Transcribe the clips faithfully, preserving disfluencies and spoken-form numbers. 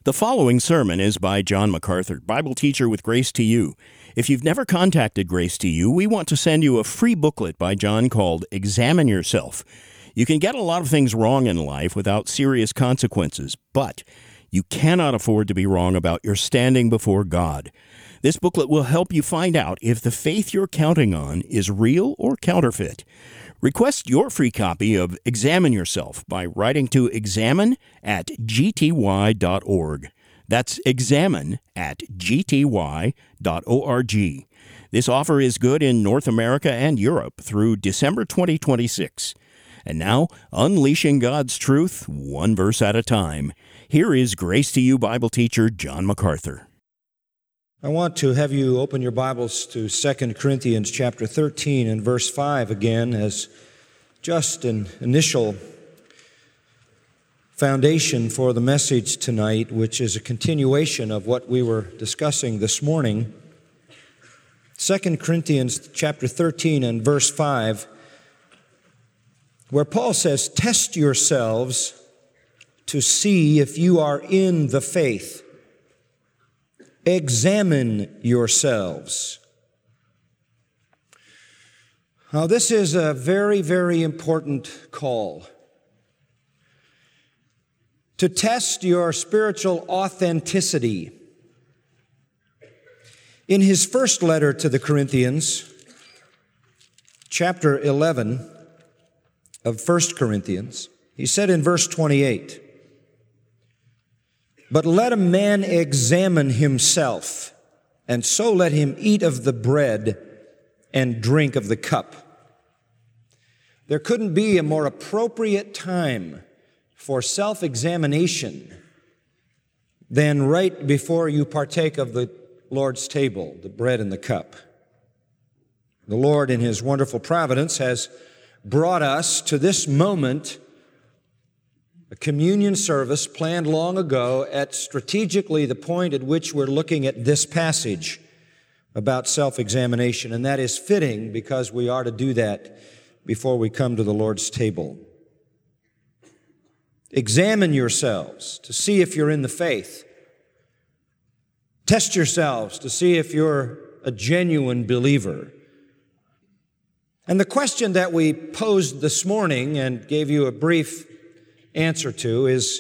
The following sermon is by John MacArthur, Bible teacher with Grace to You. If you've never contacted Grace to You, we want to send you a free booklet by John called Examine Yourself. You can get a lot of things wrong in life without serious consequences, but you cannot afford to be wrong about your standing before God. This booklet will help you find out if the faith you're counting on is real or counterfeit. Request your free copy of Examine Yourself by writing to examine at g t y dot org. That's examine at g t y dot org. This offer is good in North America and Europe through December twenty twenty-six. And now, unleashing God's truth, one verse at a time. Here is Grace to You Bible teacher John MacArthur. I want to have you open your Bibles to Second Corinthians chapter thirteen and verse five again as just an initial foundation for the message tonight, which is a continuation of what we were discussing this morning. Second Corinthians chapter thirteen and verse five, where Paul says, "Test yourselves to see if you are in the faith. Examine yourselves." Now, this is a very, very important call. To test your spiritual authenticity. In his first letter to the Corinthians, chapter eleven of First Corinthians, he said in verse twenty-eight, "But let a man examine himself, and so let him eat of the bread and drink of the cup." There couldn't be a more appropriate time for self-examination than right before you partake of the Lord's table, the bread and the cup. The Lord, in His wonderful providence, has brought us to this moment, a communion service planned long ago at strategically the point at which we're looking at this passage about self-examination, and that is fitting because we are to do that before we come to the Lord's table. Examine yourselves to see if you're in the faith. Test yourselves to see if you're a genuine believer. And the question that we posed this morning and gave you a brief answer to is,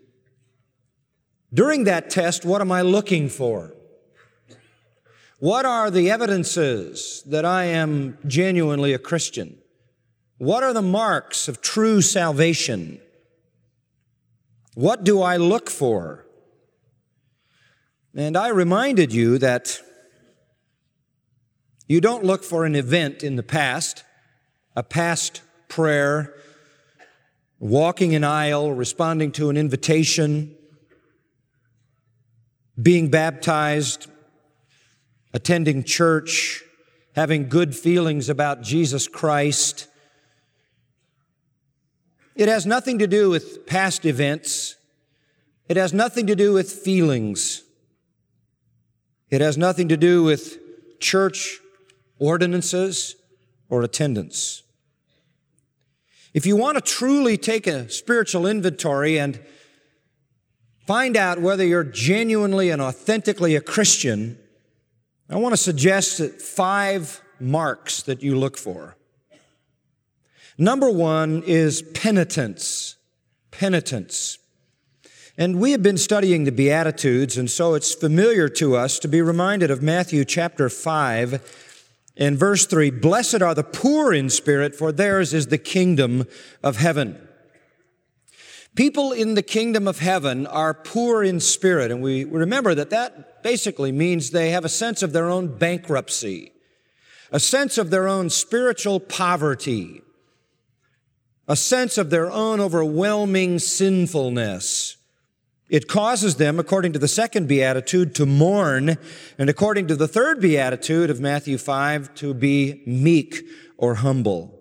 during that test, what am I looking for? What are the evidences that I am genuinely a Christian? What are the marks of true salvation? What do I look for? And I reminded you that you don't look for an event in the past, a past prayer, walking an aisle, responding to an invitation, being baptized, attending church, having good feelings about Jesus Christ. It has nothing to do with past events. It has nothing to do with feelings. It has nothing to do with church ordinances or attendance. If you want to truly take a spiritual inventory and find out whether you're genuinely and authentically a Christian, I want to suggest that five marks that you look for. Number one is penitence. Penitence. And we have been studying the Beatitudes, and so it's familiar to us to be reminded of Matthew chapter five and verse three. "Blessed are the poor in spirit, for theirs is the kingdom of heaven." People in the kingdom of heaven are poor in spirit, and we remember that that basically means they have a sense of their own bankruptcy, a sense of their own spiritual poverty, a sense of their own overwhelming sinfulness. It causes them, according to the second beatitude, to mourn, and according to the third beatitude of Matthew five, to be meek or humble.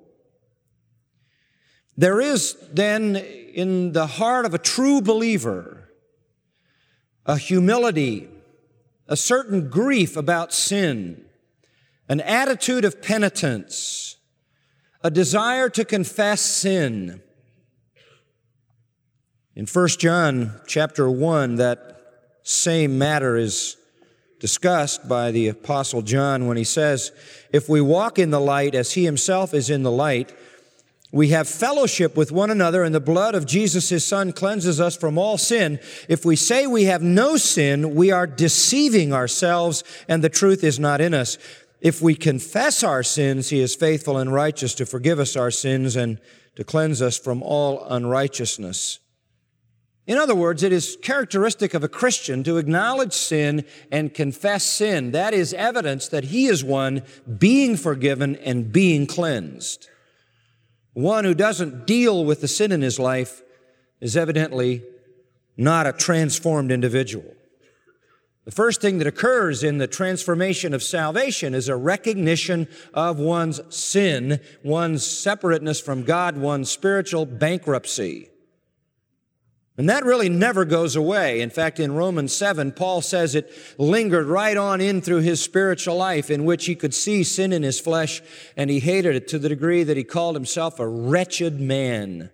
There is then in the heart of a true believer a humility, a certain grief about sin, an attitude of penitence, a desire to confess sin. In First John chapter one, that same matter is discussed by the Apostle John when he says, if we walk in the light as he himself is in the light, we have fellowship with one another, and the blood of Jesus, his Son, cleanses us from all sin. If we say we have no sin, we are deceiving ourselves, and the truth is not in us. If we confess our sins, he is faithful and righteous to forgive us our sins and to cleanse us from all unrighteousness. In other words, it is characteristic of a Christian to acknowledge sin and confess sin. That is evidence that he is one being forgiven and being cleansed. One who doesn't deal with the sin in his life is evidently not a transformed individual. The first thing that occurs in the transformation of salvation is a recognition of one's sin, one's separateness from God, one's spiritual bankruptcy. And that really never goes away. In fact, in Romans seven, Paul says it lingered right on in through his spiritual life, in which he could see sin in his flesh, and he hated it to the degree that he called himself a wretched man.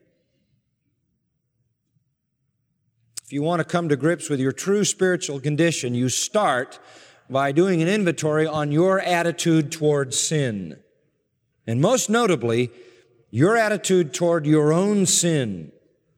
If you want to come to grips with your true spiritual condition, you start by doing an inventory on your attitude toward sin. And most notably, your attitude toward your own sin.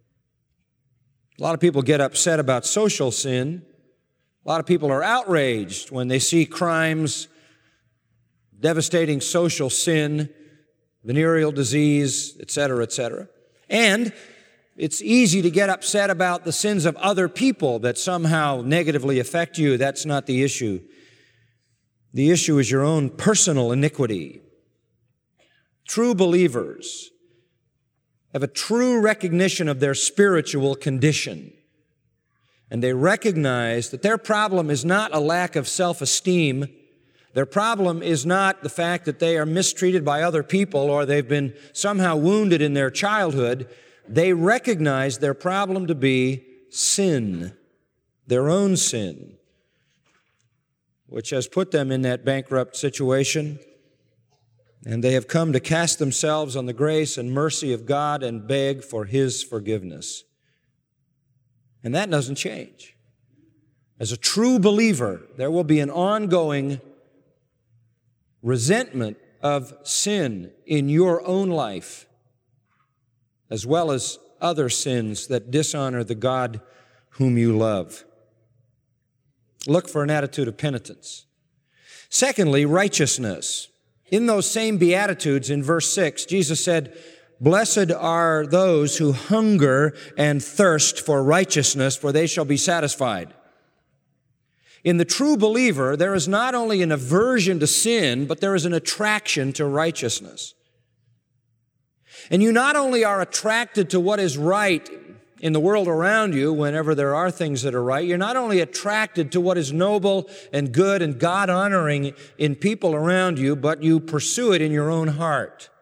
A lot of people get upset about social sin. A lot of people are outraged when they see crimes, devastating social sin, venereal disease, et cetera, et cetera. And it's easy to get upset about the sins of other people that somehow negatively affect you. That's not the issue. The issue is your own personal iniquity. True believers have a true recognition of their spiritual condition. And they recognize that their problem is not a lack of self-esteem. Their problem is not the fact that they are mistreated by other people or they've been somehow wounded in their childhood. They recognize their problem to be sin, their own sin, which has put them in that bankrupt situation. And they have come to cast themselves on the grace and mercy of God and beg for his forgiveness. And that doesn't change. As a true believer, there will be an ongoing resentment of sin in your own life, as well as other sins that dishonor the God whom you love. Look for an attitude of penitence. Secondly, righteousness. In those same Beatitudes in verse six, Jesus said, "Blessed are those who hunger and thirst for righteousness, for they shall be satisfied." In the true believer, there is not only an aversion to sin, but there is an attraction to righteousness. And you not only are attracted to what is right in the world around you, whenever there are things that are right, you're not only attracted to what is noble and good and God-honoring in people around you, but you pursue it in your own heart.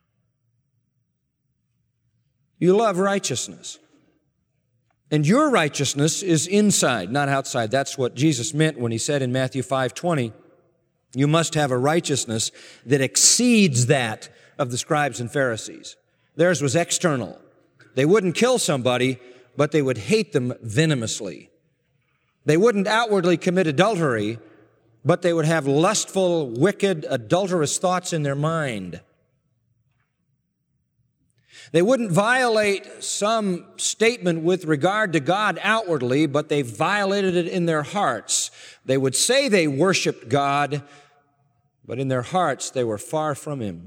You love righteousness. And your righteousness is inside, not outside. That's what Jesus meant when he said in Matthew five twenty, you must have a righteousness that exceeds that of the scribes and Pharisees. Theirs was external. They wouldn't kill somebody, but they would hate them venomously. They wouldn't outwardly commit adultery, but they would have lustful, wicked, adulterous thoughts in their mind. They wouldn't violate some statement with regard to God outwardly, but they violated it in their hearts. They would say they worshiped God, but in their hearts they were far from him.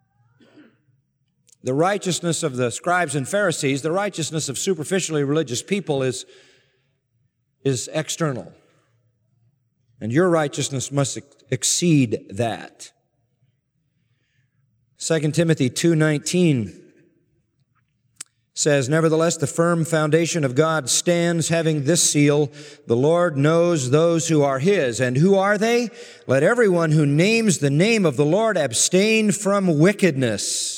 The righteousness of the scribes and Pharisees, the righteousness of superficially religious people is, is external. And your righteousness must ex- exceed that. Second Timothy two nineteen says, "Nevertheless, the firm foundation of God stands, having this seal, the Lord knows those who are his. And who are they? Let everyone who names the name of the Lord abstain from wickedness."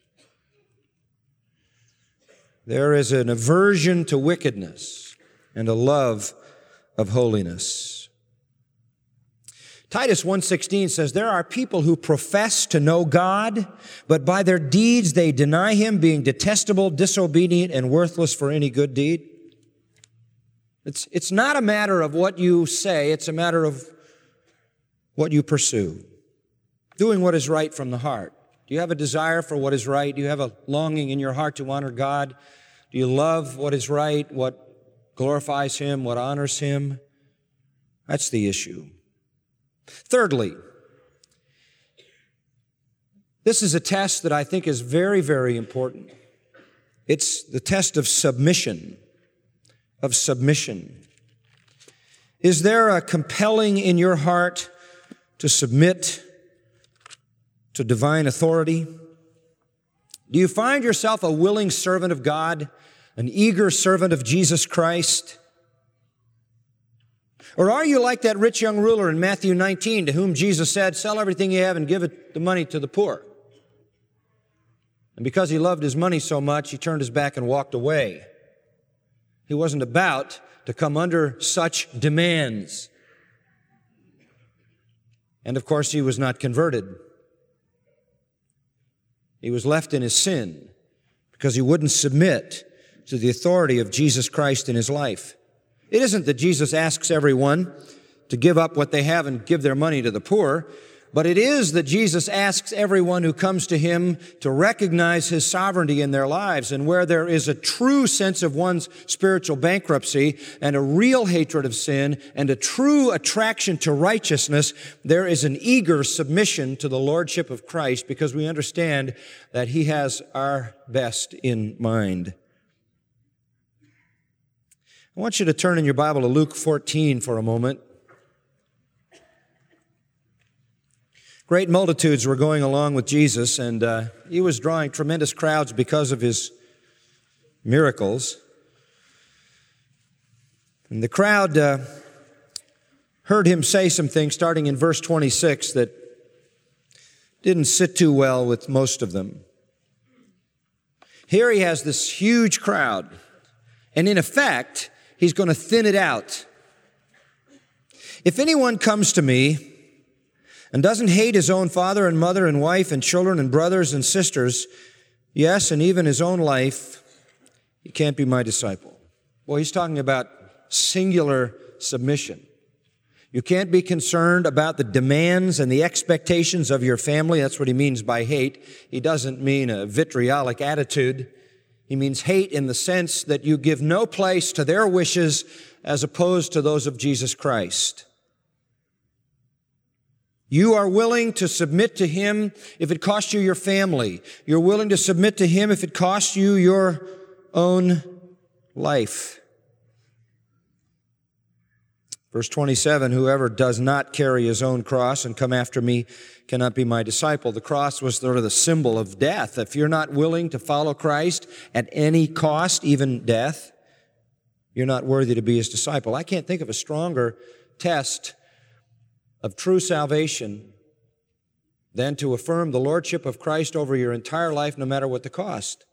There is an aversion to wickedness and a love of holiness. Titus one sixteen says, "There are people who profess to know God, but by their deeds they deny him, being detestable, disobedient, and worthless for any good deed." It's, it's not a matter of what you say, it's a matter of what you pursue. Doing what is right from the heart. Do you have a desire for what is right? Do you have a longing in your heart to honor God? Do you love what is right, what glorifies Him, what honors Him? That's the issue. Thirdly, this is a test that I think is very, very important. It's the test of submission, of submission. Is there a compelling in your heart to submit to divine authority? Do you find yourself a willing servant of God, an eager servant of Jesus Christ? Or are you like that rich young ruler in Matthew nineteen, to whom Jesus said, "Sell everything you have and give it the money to the poor"? And because he loved his money so much, he turned his back and walked away. He wasn't about to come under such demands. And of course, he was not converted. He was left in his sin because he wouldn't submit to the authority of Jesus Christ in his life. It isn't that Jesus asks everyone to give up what they have and give their money to the poor, but it is that Jesus asks everyone who comes to Him to recognize His sovereignty in their lives. And where there is a true sense of one's spiritual bankruptcy and a real hatred of sin and a true attraction to righteousness, there is an eager submission to the Lordship of Christ because we understand that He has our best in mind. I want you to turn in your Bible to Luke fourteen for a moment. Great multitudes were going along with Jesus, and uh, He was drawing tremendous crowds because of His miracles. And the crowd uh, heard Him say some things, starting in verse twenty-six, that didn't sit too well with most of them. Here He has this huge crowd, and in effect, He's going to thin it out. If anyone comes to me and doesn't hate his own father and mother and wife and children and brothers and sisters, yes, and even his own life, he can't be my disciple. Well, he's talking about singular submission. You can't be concerned about the demands and the expectations of your family. That's what he means by hate. He doesn't mean a vitriolic attitude. He means hate in the sense that you give no place to their wishes as opposed to those of Jesus Christ. You are willing to submit to Him if it costs you your family. You're willing to submit to Him if it costs you your own life. Verse twenty-seven, whoever does not carry his own cross and come after me cannot be my disciple. The cross was sort of the symbol of death. If you're not willing to follow Christ at any cost, even death, you're not worthy to be His disciple. I can't think of a stronger test of true salvation than to affirm the Lordship of Christ over your entire life, no matter what the cost.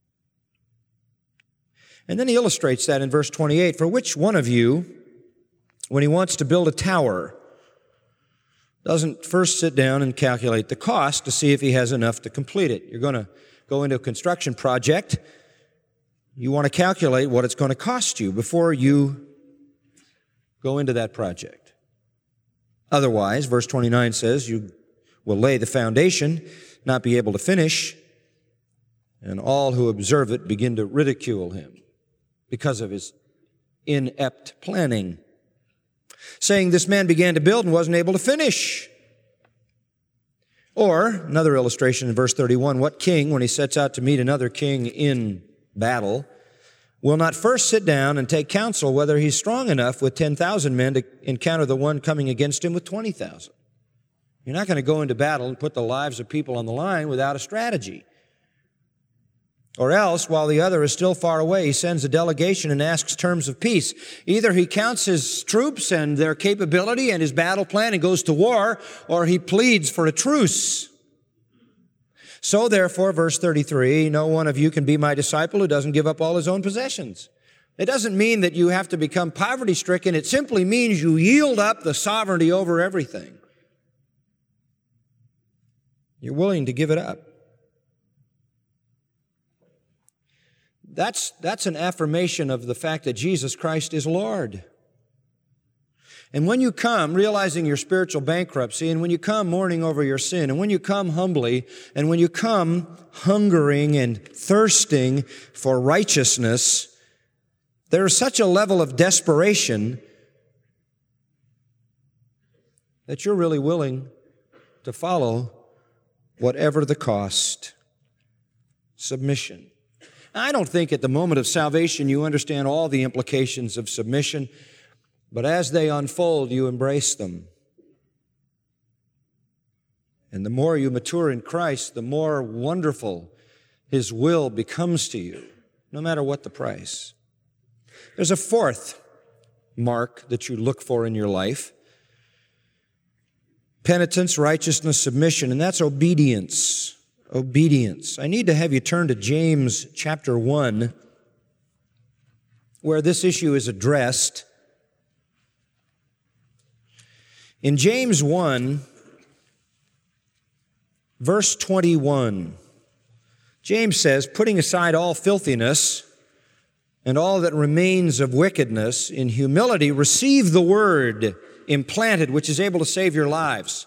And then he illustrates that in verse twenty-eight. For which one of you, when he wants to build a tower, doesn't first sit down and calculate the cost to see if he has enough to complete it? You're going to go into a construction project. You want to calculate what it's going to cost you before you go into that project. Otherwise, verse twenty-nine says, you will lay the foundation, not be able to finish, and all who observe it begin to ridicule him because of his inept planning, saying, this man began to build and wasn't able to finish. Or, another illustration in verse thirty-one, what king, when he sets out to meet another king in battle, will not first sit down and take counsel whether he's strong enough with ten thousand men to encounter the one coming against him with twenty thousand. You're not going to go into battle and put the lives of people on the line without a strategy. Or else, while the other is still far away, he sends a delegation and asks terms of peace. Either he counts his troops and their capability and his battle plan and goes to war, or he pleads for a truce. So therefore, verse thirty-three, no one of you can be my disciple who doesn't give up all his own possessions. It doesn't mean that you have to become poverty-stricken. It simply means you yield up the sovereignty over everything. You're willing to give it up. That's, that's an affirmation of the fact that Jesus Christ is Lord. And when you come realizing your spiritual bankruptcy, and when you come mourning over your sin, and when you come humbly, and when you come hungering and thirsting for righteousness, there is such a level of desperation that you're really willing to follow whatever the cost. Submission. I don't think at the moment of salvation you understand all the implications of submission, but as they unfold, you embrace them. And the more you mature in Christ, the more wonderful His will becomes to you, no matter what the price. There's a fourth mark that you look for in your life. Penitence, righteousness, submission, and that's obedience. Obedience. I need to have you turn to James chapter one, where this issue is addressed. In James one, verse twenty-one, James says, putting aside all filthiness and all that remains of wickedness, in humility receive the word implanted, which is able to save your lives.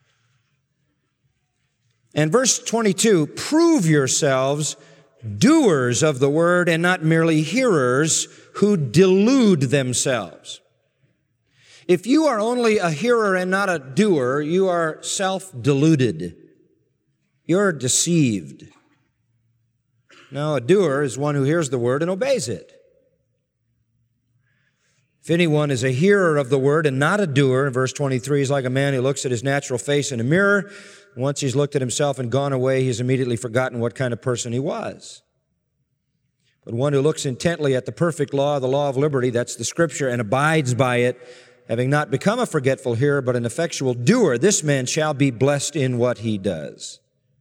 And verse twenty-two, prove yourselves doers of the word and not merely hearers who delude themselves. If you are only a hearer and not a doer, you are self-deluded. You're deceived. Now, a doer is one who hears the word and obeys it. If anyone is a hearer of the word and not a doer, in verse twenty-three, he's like a man who looks at his natural face in a mirror. Once he's looked at himself and gone away, he's immediately forgotten what kind of person he was. But one who looks intently at the perfect law, the law of liberty, that's the Scripture, and abides by it, having not become a forgetful hearer, but an effectual doer, this man shall be blessed in what he does.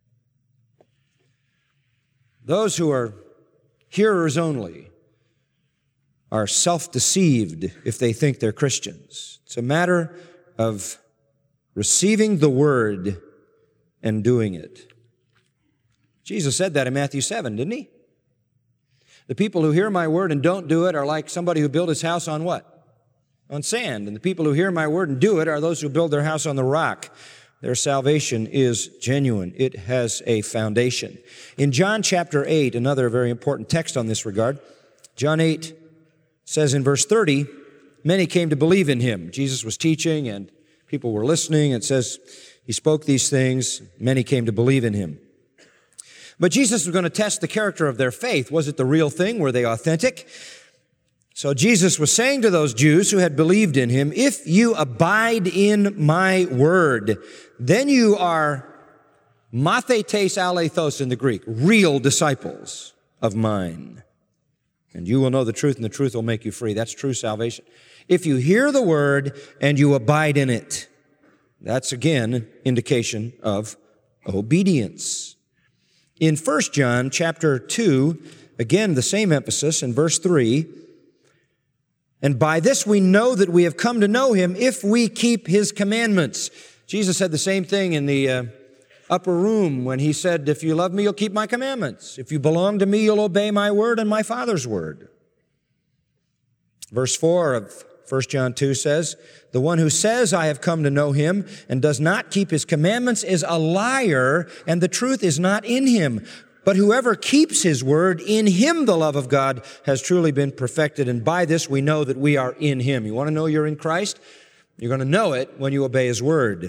Those who are hearers only are self-deceived if they think they're Christians. It's a matter of receiving the word and doing it. Jesus said that in Matthew seven, didn't he? The people who hear my word and don't do it are like somebody who built his house on what? On sand. And the people who hear my word and do it are those who build their house on the rock. Their salvation is genuine. It has a foundation. In John chapter eight, another very important text on this regard, John eight says in verse thirty, many came to believe in him. Jesus was teaching and people were listening. It says he spoke these things. Many came to believe in him. But Jesus was going to test the character of their faith. Was it the real thing? Were they authentic? So Jesus was saying to those Jews who had believed in him, if you abide in my word, then you are mathetes alethos in the Greek, real disciples of mine. And you will know the truth, and the truth will make you free. That's true salvation. If you hear the word and you abide in it, that's again an indication of obedience. In First John chapter two, again the same emphasis in verse three, and by this we know that we have come to know him if we keep his commandments. Jesus said the same thing in the uh, upper room when he said, if you love me, you'll keep my commandments. If you belong to me, you'll obey my word and my Father's word. Verse four of First John two says, the one who says, I have come to know him and does not keep his commandments is a liar, and the truth is not in him. But whoever keeps his word, in him the love of God has truly been perfected, and by this we know that we are in him. You want to know you're in Christ? You're going to know it when you obey his word.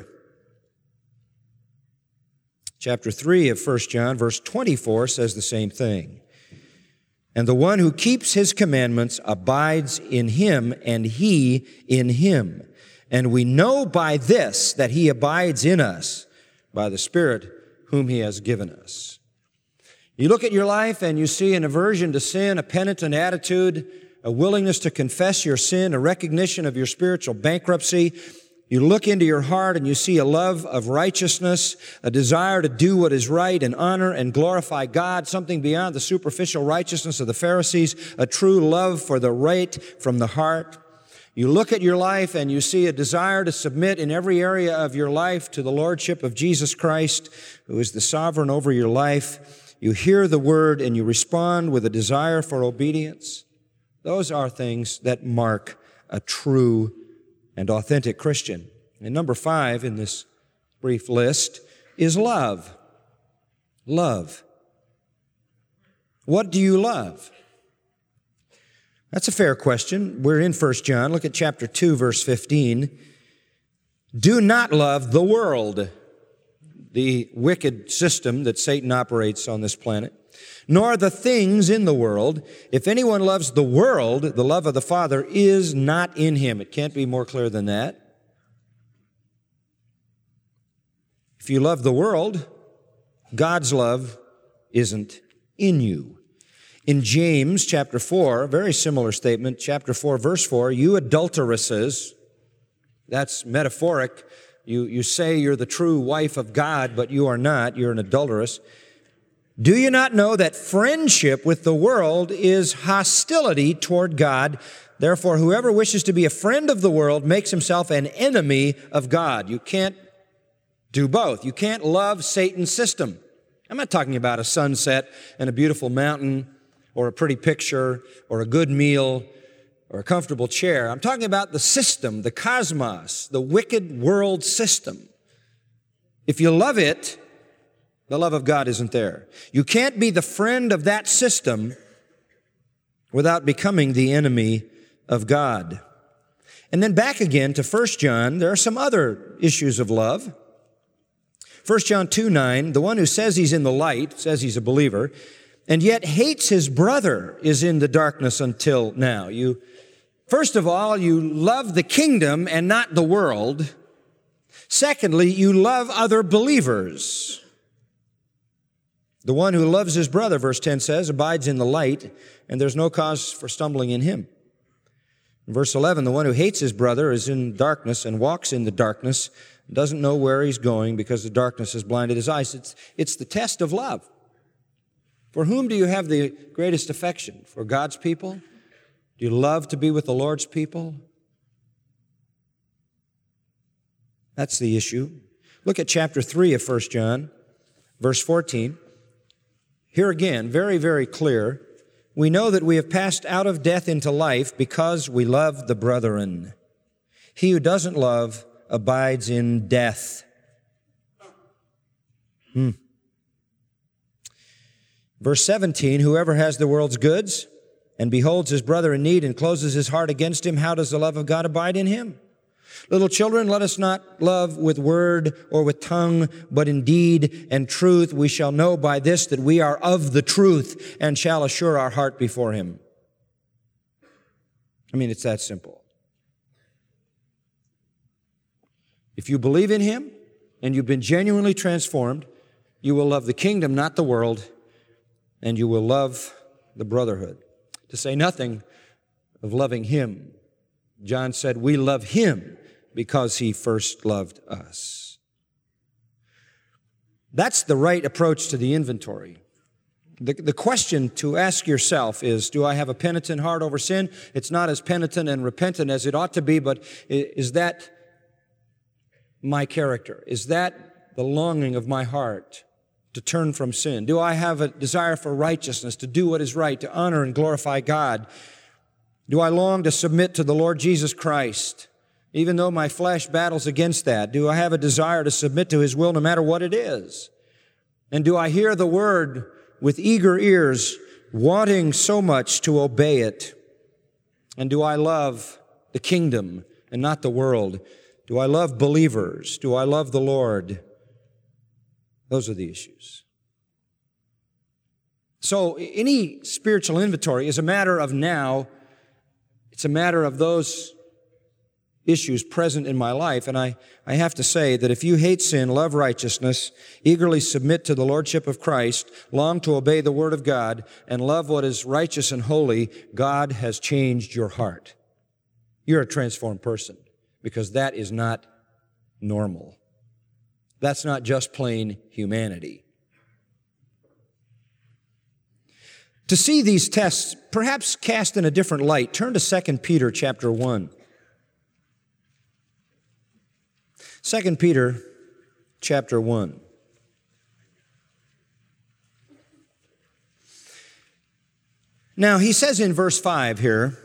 Chapter three of First John, verse twenty-four, says the same thing. And the one who keeps his commandments abides in him, and he in him. And we know by this that he abides in us, by the Spirit whom he has given us. You look at your life and you see an aversion to sin, a penitent attitude, a willingness to confess your sin, a recognition of your spiritual bankruptcy. You look into your heart and you see a love of righteousness, a desire to do what is right and honor and glorify God, something beyond the superficial righteousness of the Pharisees, a true love for the right from the heart. You look at your life and you see a desire to submit in every area of your life to the Lordship of Jesus Christ, who is the sovereign over your life. you hear the word and you respond with a desire for obedience, those are things that mark a true and authentic Christian. And number five in this brief list is love. Love. What do you love? That's a fair question. We're in First John. Look at chapter two, verse fifteen. Do not love the world, the wicked system that Satan operates on this planet, nor the things in the world. If anyone loves the world, the love of the Father is not in him. It can't be more clear than that. If you love the world, God's love isn't in you. In James chapter four, a very similar statement, chapter four, verse four, you adulteresses, that's metaphoric. You, you say you're the true wife of God, but you are not. You're an adulteress. Do you not know that friendship with the world is hostility toward God? Therefore, whoever wishes to be a friend of the world makes himself an enemy of God. You can't do both. You can't love Satan's system. I'm not talking about a sunset and a beautiful mountain or a pretty picture or a good meal or a comfortable chair. I'm talking about the system, the cosmos, the wicked world system. If you love it, the love of God isn't there. You can't be the friend of that system without becoming the enemy of God. And then back again to First John, there are some other issues of love. First John two nine, the one who says he's in the light, says he's a believer, and yet hates his brother is in the darkness until now. You, first of all, you love the kingdom and not the world. Secondly, you love other believers. The one who loves his brother, verse ten says, abides in the light, and there's no cause for stumbling in him. In verse eleven, the one who hates his brother is in darkness and walks in the darkness, doesn't know where he's going because the darkness has blinded his eyes. It's, it's the test of love. For whom do you have the greatest affection? For God's people? Do you love to be with the Lord's people? That's the issue. Look at chapter three of First John, verse fourteen. Here again, very, very clear. We know that we have passed out of death into life because we love the brethren. He who doesn't love abides in death. Hmm. Verse seventeen, whoever has the world's goods and beholds his brother in need and closes his heart against him, how does the love of God abide in him? Little children, let us not love with word or with tongue, but in deed and truth. We shall know by this that we are of the truth and shall assure our heart before him. I mean, it's that simple. If you believe in him and you've been genuinely transformed, you will love the kingdom, not the world, and you will love the brotherhood. To say nothing of loving him. John said, we love him because he first loved us. That's the right approach to the inventory. The, the question to ask yourself is, do I have a penitent heart over sin? It's not as penitent and repentant as it ought to be, but is that my character? Is that the longing of my heart to turn from sin? Do I have a desire for righteousness, to do what is right, to honor and glorify God? Do I long to submit to the Lord Jesus Christ, even though my flesh battles against that? Do I have a desire to submit to his will no matter what it is? And do I hear the word with eager ears, wanting so much to obey it? And do I love the kingdom and not the world? Do I love believers? Do I love the Lord? Those are the issues. So any spiritual inventory is a matter of now. It's a matter of those issues present in my life. And I, I have to say that if you hate sin, love righteousness, eagerly submit to the Lordship of Christ, long to obey the Word of God, and love what is righteous and holy, God has changed your heart. You're a transformed person, because that is not normal. That's not just plain humanity. To see these tests perhaps cast in a different light, turn to Second Peter chapter one. Second Peter chapter one. Now, he says in verse five here,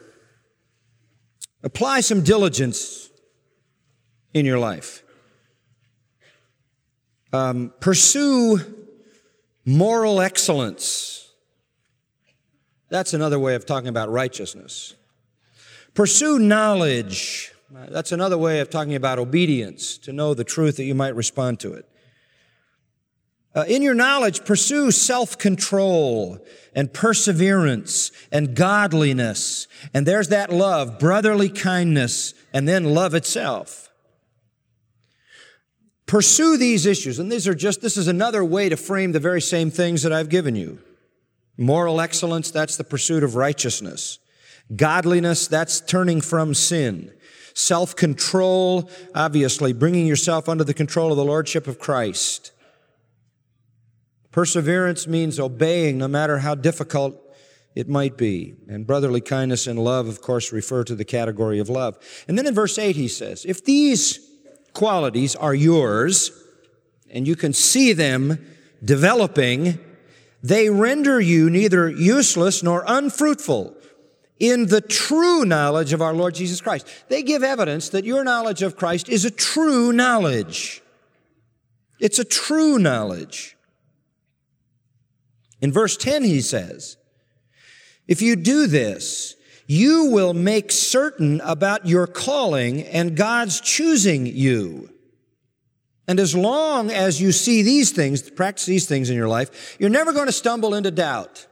apply some diligence in your life. Um, pursue moral excellence. That's another way of talking about righteousness. Pursue knowledge. That's another way of talking about obedience, to know the truth that you might respond to it. Uh, in your knowledge, pursue self-control and perseverance and godliness. And there's that love, brotherly kindness, and then love itself. Pursue these issues. And these are just, this is another way to frame the very same things that I've given you. Moral excellence, that's the pursuit of righteousness. Godliness, that's turning from sin. Self-control, obviously, bringing yourself under the control of the Lordship of Christ. Perseverance means obeying no matter how difficult it might be. And brotherly kindness and love, of course, refer to the category of love. And then in verse eight he says, if these qualities are yours, and you can see them developing, they render you neither useless nor unfruitful in the true knowledge of our Lord Jesus Christ. They give evidence that your knowledge of Christ is a true knowledge. It's a true knowledge. In verse ten, he says, if you do this, you will make certain about your calling and God's choosing you. And as long as you see these things, practice these things in your life, you're never going to stumble into doubt.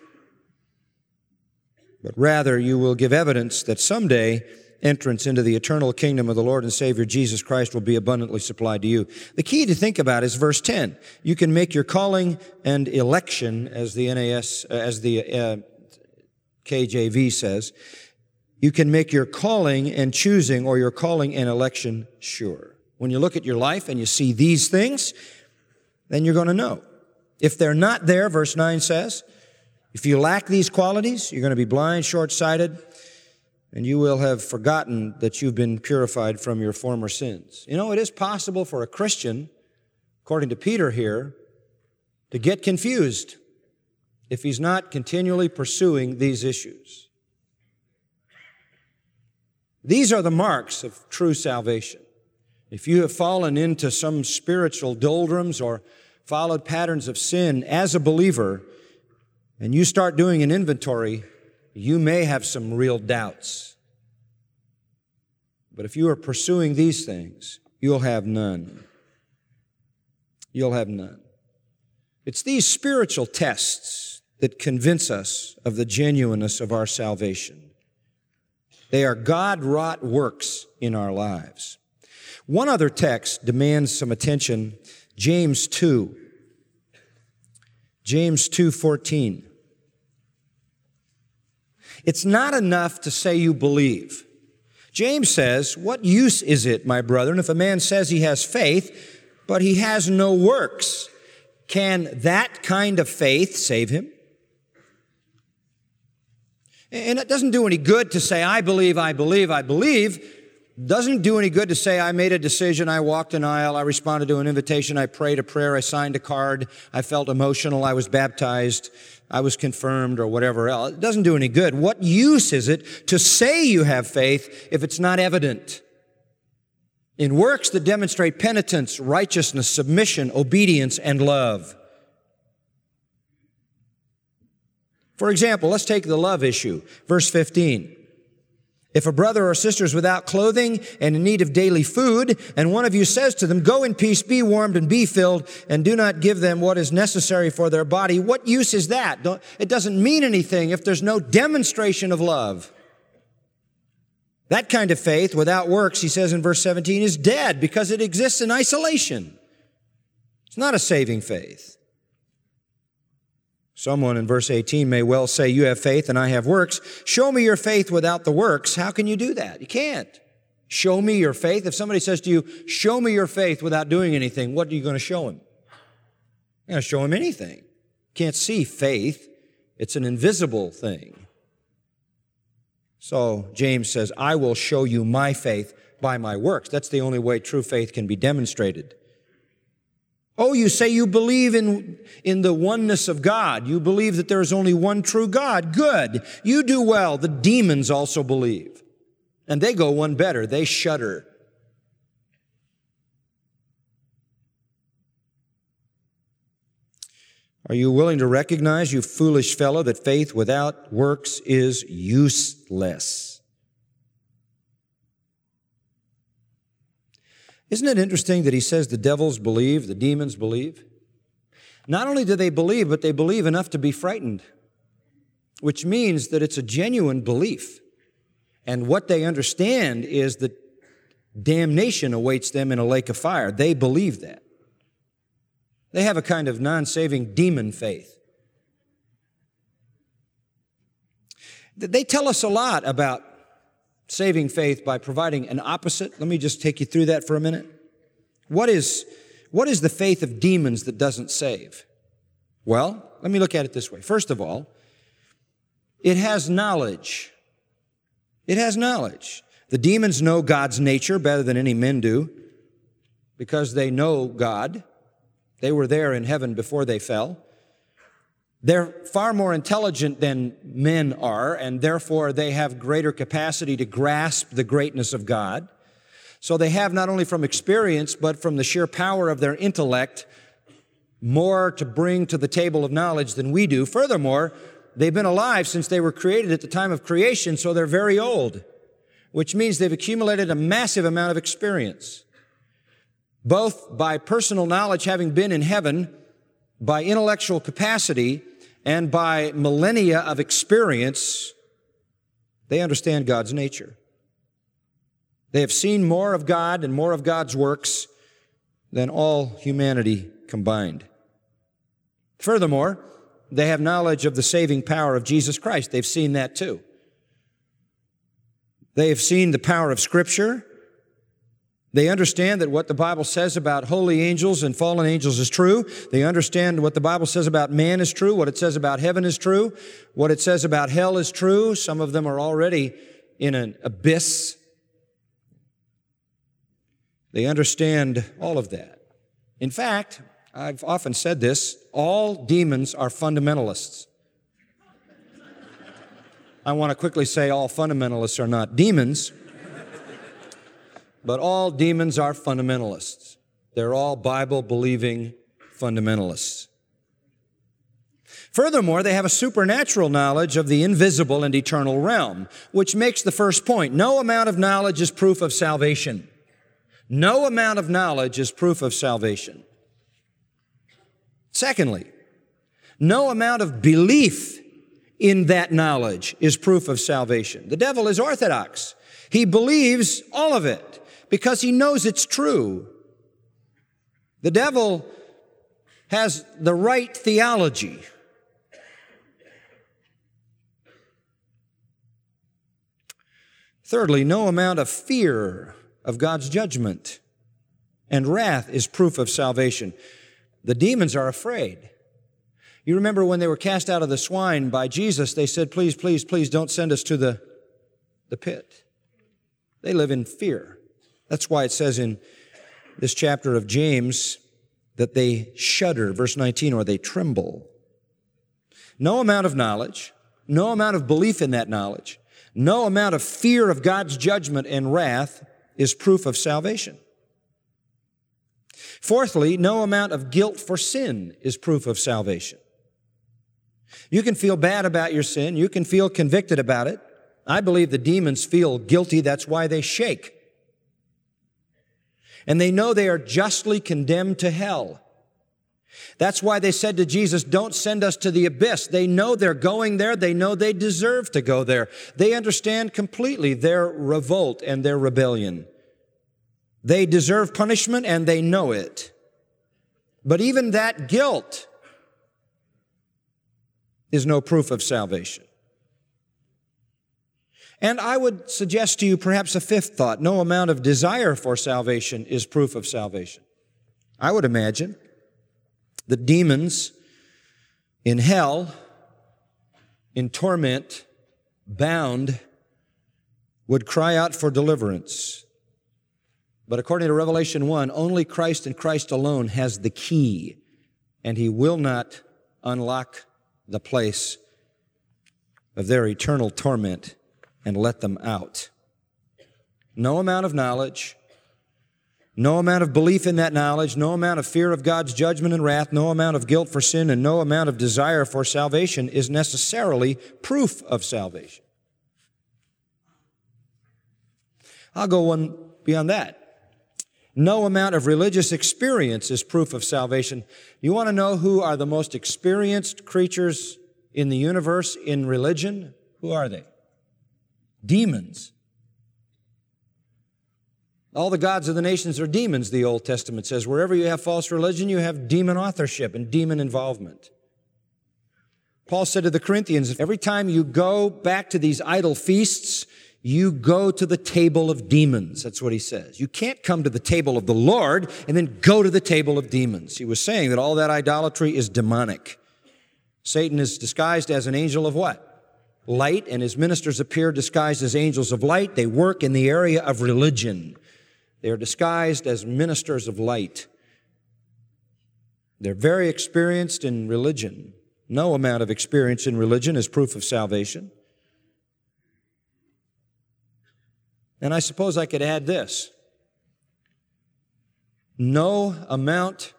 But rather, you will give evidence that someday entrance into the eternal kingdom of the Lord and Savior Jesus Christ will be abundantly supplied to you. The key to think about is verse ten. You can make your calling and election, as the N A S, uh, as the uh, K J V says, you can make your calling and choosing or your calling and election sure. When you look at your life and you see these things, then you're going to know. If they're not there, verse nine says, if you lack these qualities, you're going to be blind, short-sighted, and you will have forgotten that you've been purified from your former sins. You know, it is possible for a Christian, according to Peter here, to get confused if he's not continually pursuing these issues. These are the marks of true salvation. If you have fallen into some spiritual doldrums or followed patterns of sin as a believer, and you start doing an inventory, you may have some real doubts. But if you are pursuing these things, you'll have none. You'll have none. It's these spiritual tests that convince us of the genuineness of our salvation. They are God-wrought works in our lives. One other text demands some attention, James two. James two fourteen. It's not enough to say you believe. James says, what use is it, my brethren, if a man says he has faith, but he has no works? Can that kind of faith save him? And it doesn't do any good to say, I believe, I believe, I believe. Doesn't do any good to say, I made a decision, I walked an aisle, I responded to an invitation, I prayed a prayer, I signed a card, I felt emotional, I was baptized, I was confirmed, or whatever else. It doesn't do any good. What use is it to say you have faith if it's not evident? In works that demonstrate penitence, righteousness, submission, obedience, and love. For example, let's take the love issue. Verse fifteen. If a brother or sister is without clothing and in need of daily food, and one of you says to them, go in peace, be warmed and be filled, and do not give them what is necessary for their body, what use is that? Don't, it doesn't mean anything if there's no demonstration of love. That kind of faith without works, he says in verse seventeen, is dead because it exists in isolation. It's not a saving faith. Someone in verse eighteen may well say, you have faith and I have works. Show me your faith without the works. How can you do that? You can't. Show me your faith. If somebody says to you, show me your faith without doing anything, what are you going to show him? You're going to show him anything. You can't see faith. It's an invisible thing. So James says, I will show you my faith by my works. That's the only way true faith can be demonstrated. Oh, you say you believe in, in the oneness of God. You believe that there is only one true God. Good. You do well. The demons also believe. And they go one better. They shudder. Are you willing to recognize, you foolish fellow, that faith without works is useless? Isn't it interesting that he says the devils believe, the demons believe? Not only do they believe, but they believe enough to be frightened, which means that it's a genuine belief. And what they understand is that damnation awaits them in a lake of fire. They believe that. They have a kind of non-saving demon faith. They tell us a lot about saving faith by providing an opposite. Let me just take you through that for a minute. What is, what is the faith of demons that doesn't save? Well, let me look at it this way. First of all, it has knowledge. It has knowledge. The demons know God's nature better than any men do because they know God. They were there in heaven before they fell. They're far more intelligent than men are, and therefore they have greater capacity to grasp the greatness of God. So they have not only from experience, but from the sheer power of their intellect, more to bring to the table of knowledge than we do. Furthermore, they've been alive since they were created at the time of creation, so they're very old, which means they've accumulated a massive amount of experience, both by personal knowledge, having been in heaven, by intellectual capacity, and by millennia of experience. They understand God's nature. They have seen more of God and more of God's works than all humanity combined. Furthermore, they have knowledge of the saving power of Jesus Christ. They've seen that too. They have seen the power of Scripture. They understand that what the Bible says about holy angels and fallen angels is true. They understand what the Bible says about man is true. What it says about heaven is true. What it says about hell is true. Some of them are already in an abyss. They understand all of that. In fact, I've often said this, all demons are fundamentalists. I want to quickly say all fundamentalists are not demons. But all demons are fundamentalists. They're all Bible-believing fundamentalists. Furthermore, they have a supernatural knowledge of the invisible and eternal realm, which makes the first point. No amount of knowledge is proof of salvation. No amount of knowledge is proof of salvation. Secondly, no amount of belief in that knowledge is proof of salvation. The devil is orthodox. He believes all of it, because he knows it's true. The devil has the right theology. Thirdly, no amount of fear of God's judgment and wrath is proof of salvation. The demons are afraid. You remember when they were cast out of the swine by Jesus, they said, please, please, please don't send us to the, the pit. They live in fear. That's why it says in this chapter of James that they shudder, verse nineteen, or they tremble. No amount of knowledge, no amount of belief in that knowledge, no amount of fear of God's judgment and wrath is proof of salvation. Fourthly, no amount of guilt for sin is proof of salvation. You can feel bad about your sin. You can feel convicted about it. I believe the demons feel guilty. That's why they shake. And they know they are justly condemned to hell. That's why they said to Jesus, don't send us to the abyss. They know they're going there. They know they deserve to go there. They understand completely their revolt and their rebellion. They deserve punishment and they know it. But even that guilt is no proof of salvation. And I would suggest to you perhaps a fifth thought. No amount of desire for salvation is proof of salvation. I would imagine the demons in hell, in torment, bound, would cry out for deliverance. But according to Revelation one, only Christ and Christ alone has the key, and He will not unlock the place of their eternal torment and let them out. No amount of knowledge, no amount of belief in that knowledge, no amount of fear of God's judgment and wrath, no amount of guilt for sin, and no amount of desire for salvation is necessarily proof of salvation. I'll go one beyond that. No amount of religious experience is proof of salvation. You want to know who are the most experienced creatures in the universe in religion? Who are they? Demons. All the gods of the nations are demons, the Old Testament says. Wherever you have false religion, you have demon authorship and demon involvement. Paul said to the Corinthians, every time you go back to these idol feasts, you go to the table of demons. That's what he says. You can't come to the table of the Lord and then go to the table of demons. He was saying that all that idolatry is demonic. Satan is disguised as an angel of what? Light, and his ministers appear disguised as angels of light. They work in the area of religion. They are disguised as ministers of light. They're very experienced in religion. No amount of experience in religion is proof of salvation. And I suppose I could add this. No amount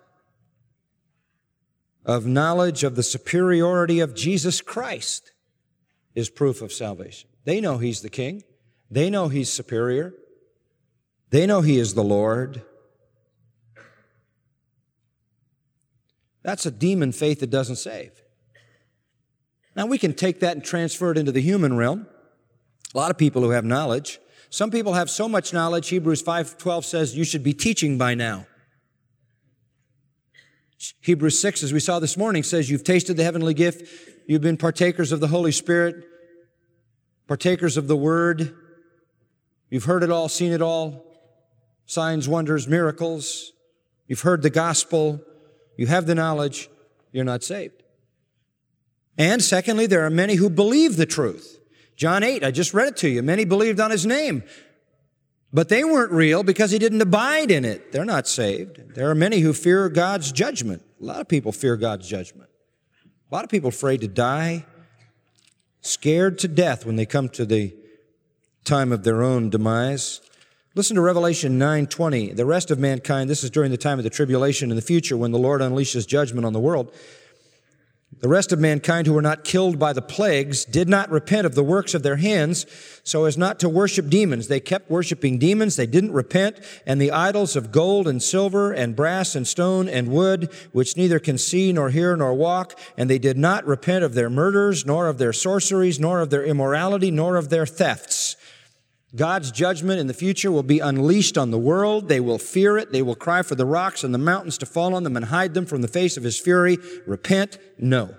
of knowledge of the superiority of Jesus Christ is proof of salvation. They know He's the King. They know He's superior. They know He is the Lord. That's a demon faith that doesn't save. Now we can take that and transfer it into the human realm. A lot of people who have knowledge. Some people have so much knowledge, Hebrews five twelve says, you should be teaching by now. Hebrews six, as we saw this morning, says you've tasted the heavenly gift, you've been partakers of the Holy Spirit, partakers of the Word, you've heard it all, seen it all, signs, wonders, miracles, you've heard the gospel, you have the knowledge, you're not saved. And secondly, there are many who believe the truth. John eight, I just read it to you. Many believed on His name, but they weren't real because He didn't abide in it. They're not saved. There are many who fear God's judgment. A lot of people fear God's judgment. A lot of people afraid to die, scared to death when they come to the time of their own demise. Listen to Revelation nine twenty. The rest of mankind, this is during the time of the tribulation in the future when the Lord unleashes judgment on the world. The rest of mankind who were not killed by the plagues did not repent of the works of their hands so as not to worship demons. They kept worshiping demons. They didn't repent. And the idols of gold and silver and brass and stone and wood, which neither can see nor hear nor walk. And they did not repent of their murders, nor of their sorceries, nor of their immorality, nor of their thefts. God's judgment in the future will be unleashed on the world. They will fear it. They will cry for the rocks and the mountains to fall on them and hide them from the face of His fury. Repent? No.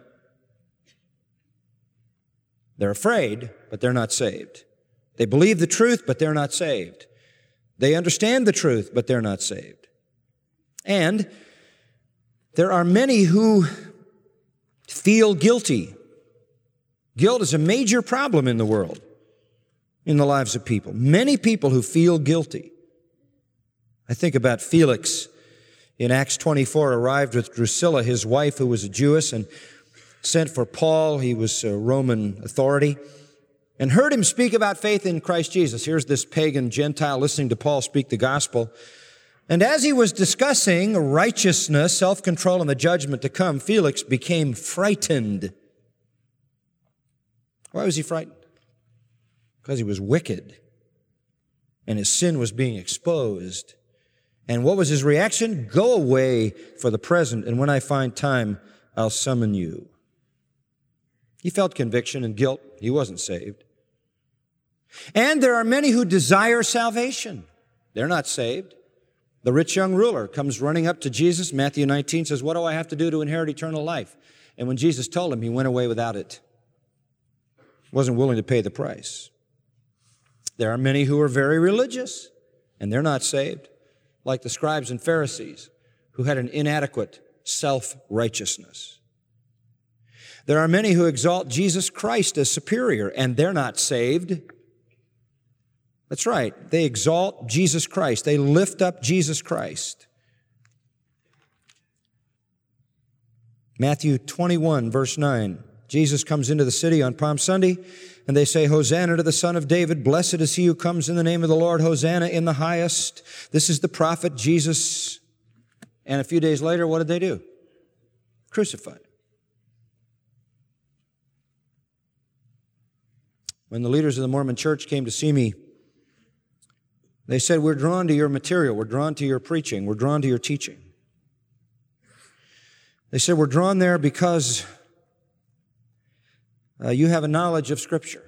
They're afraid, but they're not saved. They believe the truth, but they're not saved. They understand the truth, but they're not saved. And there are many who feel guilty. Guilt is a major problem in the world, in the lives of people. Many people who feel guilty. I think about Felix in Acts twenty-four, arrived with Drusilla, his wife, who was a Jewess, and sent for Paul. He was a Roman authority, and heard him speak about faith in Christ Jesus. Here's this pagan Gentile listening to Paul speak the gospel. And as he was discussing righteousness, self-control, and the judgment to come, Felix became frightened. Why was he frightened? Because he was wicked, and his sin was being exposed. And what was his reaction? Go away for the present, and when I find time, I'll summon you. He felt conviction and guilt. He wasn't saved. And there are many who desire salvation. They're not saved. The rich young ruler comes running up to Jesus. Matthew nineteen says, what do I have to do to inherit eternal life? And when Jesus told him, he went away without it. Wasn't willing to pay the price. There are many who are very religious, and they're not saved, like the scribes and Pharisees, who had an inadequate self-righteousness. There are many who exalt Jesus Christ as superior, and they're not saved. That's right. They exalt Jesus Christ. They lift up Jesus Christ. Matthew twenty-one, verse nine. Jesus comes into the city on Palm Sunday, and they say, Hosanna to the Son of David. Blessed is he who comes in the name of the Lord. Hosanna in the highest. This is the prophet Jesus. And a few days later, what did they do? Crucified. When the leaders of the Mormon Church came to see me, they said, we're drawn to your material. We're drawn to your preaching. We're drawn to your teaching. They said, we're drawn there because uh, you have a knowledge of Scripture.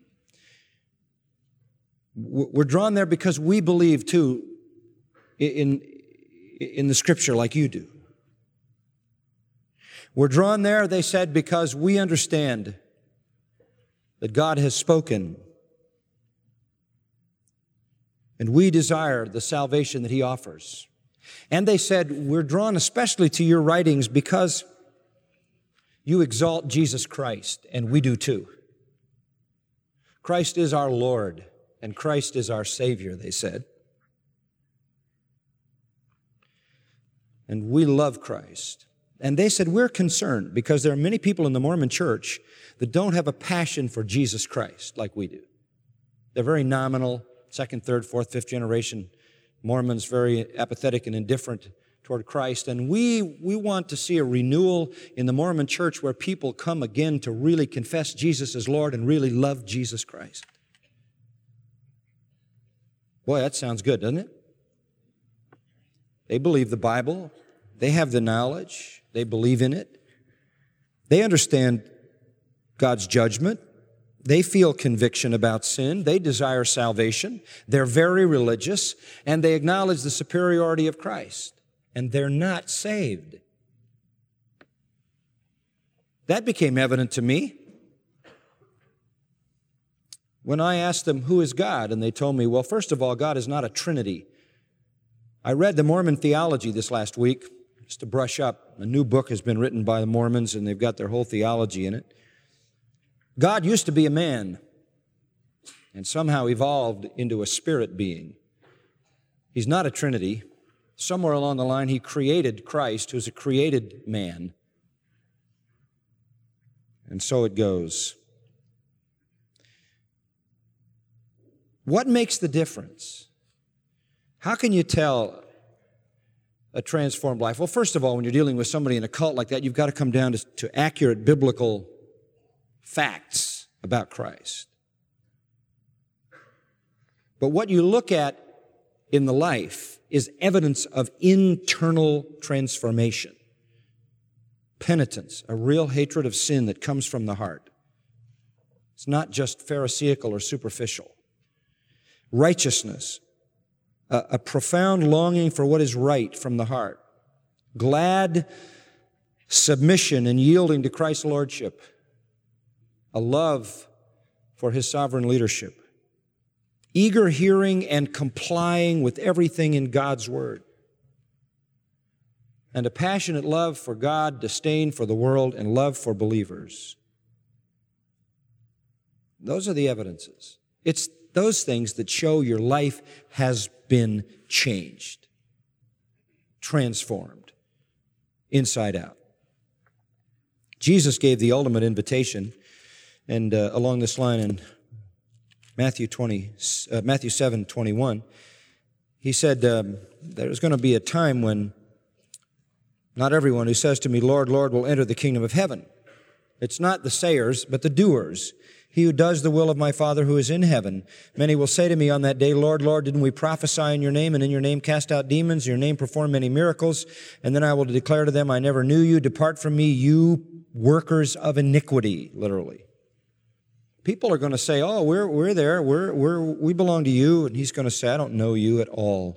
We're drawn there because we believe, too, in, in the Scripture like you do. We're drawn there, they said, because we understand that God has spoken, and we desire the salvation that He offers. And they said, we're drawn especially to your writings because you exalt Jesus Christ, and we do too. Christ is our Lord, and Christ is our Savior, they said. And we love Christ. And they said, we're concerned because there are many people in the Mormon Church that don't have a passion for Jesus Christ like we do. They're very nominal, second, third, fourth, fifth generation Mormons, very apathetic and indifferent toward Christ. And we, we want to see a renewal in the Mormon Church where people come again to really confess Jesus as Lord and really love Jesus Christ. Boy, that sounds good, doesn't it? They believe the Bible. They have the knowledge. They believe in it. They understand God's judgment. They feel conviction about sin. They desire salvation. They're very religious, and they acknowledge the superiority of Christ. And they're not saved. That became evident to me when I asked them, who is God? And they told me, well, first of all, God is not a Trinity. I read the Mormon theology this last week, just to brush up. A new book has been written by the Mormons, and they've got their whole theology in it. God used to be a man and somehow evolved into a spirit being. He's not a Trinity. Somewhere along the line, He created Christ, who's a created man. And so it goes. What makes the difference? How can you tell a transformed life? Well, first of all, when you're dealing with somebody in a cult like that, you've got to come down to, to accurate biblical facts about Christ. But what you look at in the life is evidence of internal transformation. Penitence, a real hatred of sin that comes from the heart. It's not just pharisaical or superficial. Righteousness, a, a profound longing for what is right from the heart. Glad submission and yielding to Christ's lordship. A love for His sovereign leadership. Eager hearing and complying with everything in God's Word. And a passionate love for God, disdain for the world, and love for believers. Those are the evidences. It's those things that show your life has been changed, transformed, inside out. Jesus gave the ultimate invitation, and uh, along this line in Matthew twenty, uh, Matthew seven twenty-one, He said, um, there's going to be a time when not everyone who says to me, Lord, Lord, will enter the kingdom of heaven. It's not the sayers, but the doers. He who does the will of my Father who is in heaven. Many will say to me on that day, Lord, Lord, didn't we prophesy in your name, and in your name cast out demons, in your name perform many miracles? And then I will declare to them, I never knew you. Depart from me, you workers of iniquity, literally. People are going to say, oh, we're, we're there, we're, we're, we belong to you. And He's going to say, I don't know you at all.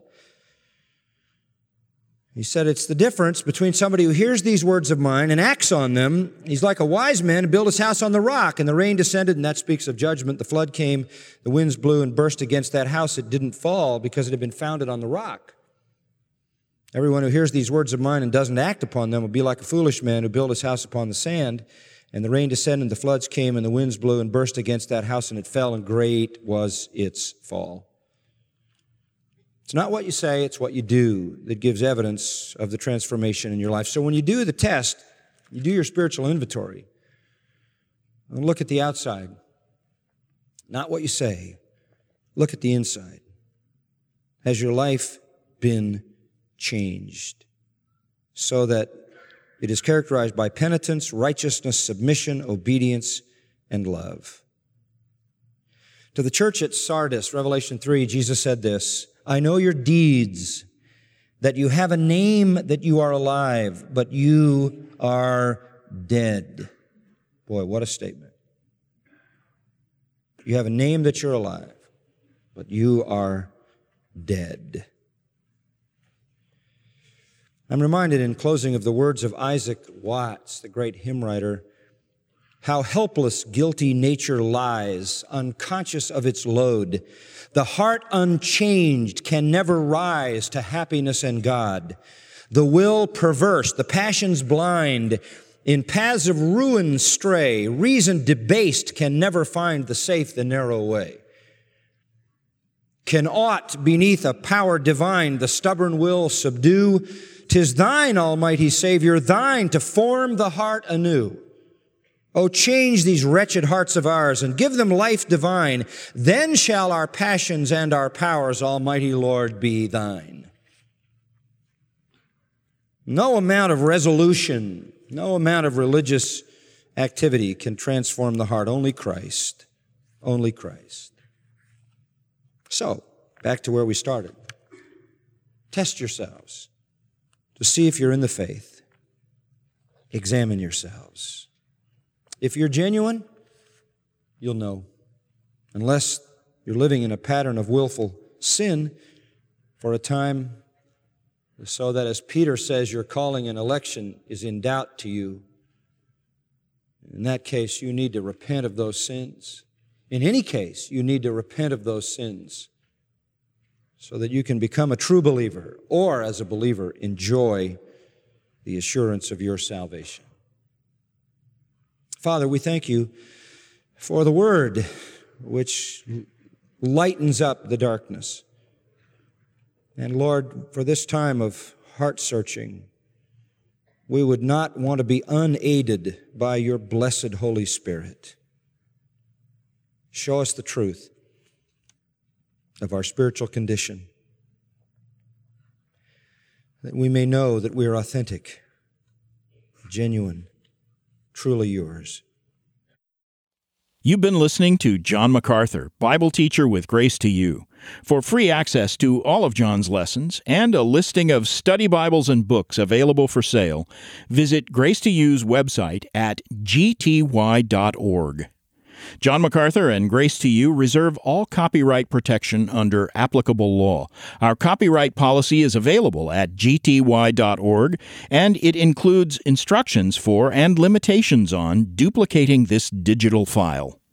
He said it's the difference between somebody who hears these words of mine and acts on them. He's like a wise man who built his house on the rock, and the rain descended, and that speaks of judgment. The flood came, the winds blew and burst against that house. It didn't fall because it had been founded on the rock. Everyone who hears these words of mine and doesn't act upon them will be like a foolish man who built his house upon the sand. And the rain descended, and the floods came, and the winds blew and burst against that house, and it fell, and great was its fall. It's not what you say, it's what you do that gives evidence of the transformation in your life. So when you do the test, you do your spiritual inventory, and look at the outside, not what you say. Look at the inside. Has your life been changed so that it is characterized by penitence, righteousness, submission, obedience, and love? To the church at Sardis, Revelation three, Jesus said this, I know your deeds, that you have a name that you are alive, but you are dead. Boy, what a statement. You have a name that you're alive, but you are dead. I'm reminded in closing of the words of Isaac Watts, the great hymn writer, how helpless guilty nature lies, unconscious of its load. The heart unchanged can never rise to happiness and God. The will perverse, the passions blind, in paths of ruin stray. Reason debased can never find the safe, the narrow way. Can aught beneath a power divine the stubborn will subdue? 'Tis thine, Almighty Savior, thine to form the heart anew. Oh, change these wretched hearts of ours and give them life divine. Then shall our passions and our powers, Almighty Lord, be thine. No amount of resolution, no amount of religious activity can transform the heart. Only Christ. Only Christ. So, back to where we started. Test yourselves to see if you're in the faith. Examine yourselves. If you're genuine, you'll know. Unless you're living in a pattern of willful sin for a time, so that, as Peter says, your calling and election is in doubt to you. In that case, you need to repent of those sins. In any case, you need to repent of those sins so that you can become a true believer, or as a believer, enjoy the assurance of your salvation. Father, we thank you for the Word which lightens up the darkness. And Lord, for this time of heart searching, we would not want to be unaided by your blessed Holy Spirit. Show us the truth of our spiritual condition, that we may know that we are authentic, genuine, truly yours. You've been listening to John MacArthur, Bible teacher with Grace to You. For free access to all of John's lessons and a listing of study Bibles and books available for sale, visit Grace to You's website at g t y dot org. John MacArthur and Grace to You reserve all copyright protection under applicable law. Our copyright policy is available at g t y dot org, and it includes instructions for and limitations on duplicating this digital file.